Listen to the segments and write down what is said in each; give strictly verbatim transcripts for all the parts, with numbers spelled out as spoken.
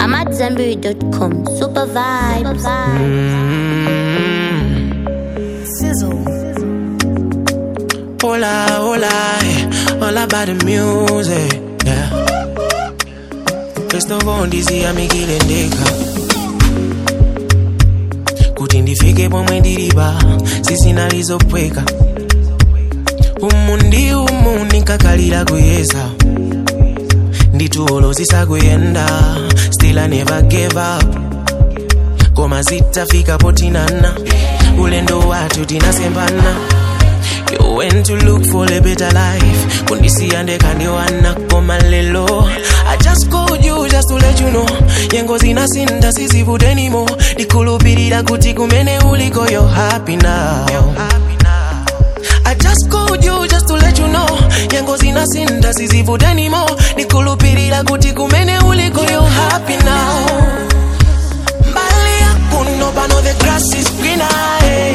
I'm at Zambiri dot com. Super vibes. Mm-hmm. Sizzle. Hola, hola, all about the music, yeah. Questo vondisi amigile ndeka kuti ndifike pomwe ndilipa sisinalizopweka umu ndi umu ndinkakalira kuyeza nditulo zisakuyenda still I never gave up koma zitafika potinana ulendo watu tinasembana you went to look for a better life kundisiya ndekandiwana koma lelo I just called you just to let you know yengo zinasinda sizivude anymore ndikulupirira kuti kumene uliko you're happy now I just called you just to let you know yengo zinasinda sizivude anymore ndikulupirira kuti kumene uliko you're happy now mbali yakuno pano the grass is greener hey.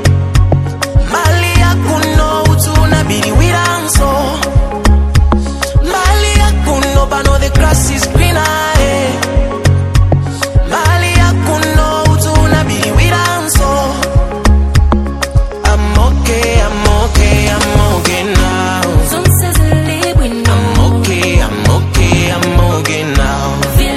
Mbali yakuno utuna bili wiranso mbali yakuno pano the grass is greener hey. Mbali yakuno utuna bili wiranso I'm okay, I'm okay, I'm okay now. I'm okay, I'm okay, I'm okay now.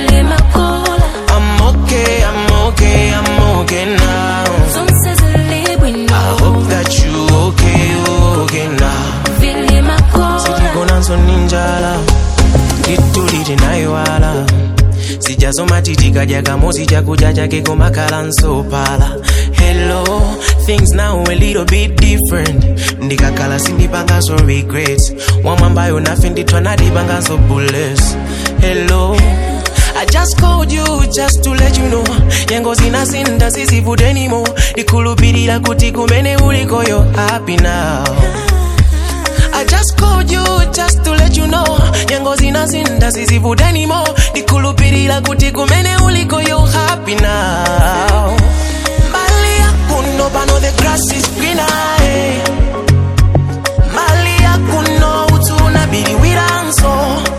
I'm okay, I'm okay, I'm okay now. I hope that you okay, okay now. Siti konanso ninjala, dituliti naiwala. Sijazoma titika jaka mosi chakuja chake komakala nsopala. Hello, things now a little bit different. Ndikakala sindipanga so regrets. Wamambayo nafenditwa nadipanga so bullets. Hello, I just called you just to let you know yengo zinasinda sizivude anymore ndikulupirira kuti kumene uliko you're happy now I just called you just to let you know yengo zinasinda sizivude anymore ndikulupirira kuti kumene uliko you're happy now mbali yakuno pano the grass is greener hey. Mbali yakuno utuna bili wiranso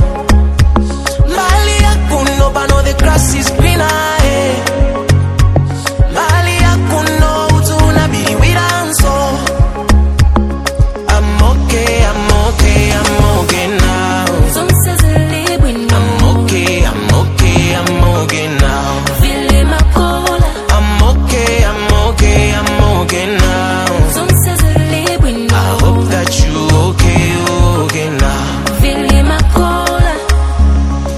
mbali yakuno pano the grass is greener hey. Mbali yakuno utuna bili wiranso I'm okay, I'm okay, I'm okay now. I'm okay, I'm okay, I'm okay now. I'm okay, I'm okay, I'm okay now. I hope that you okay, okay now.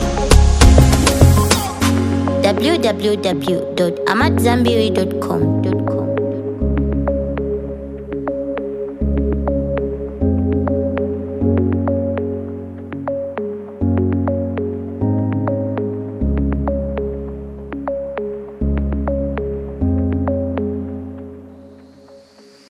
w w w dot amat zambiri dot com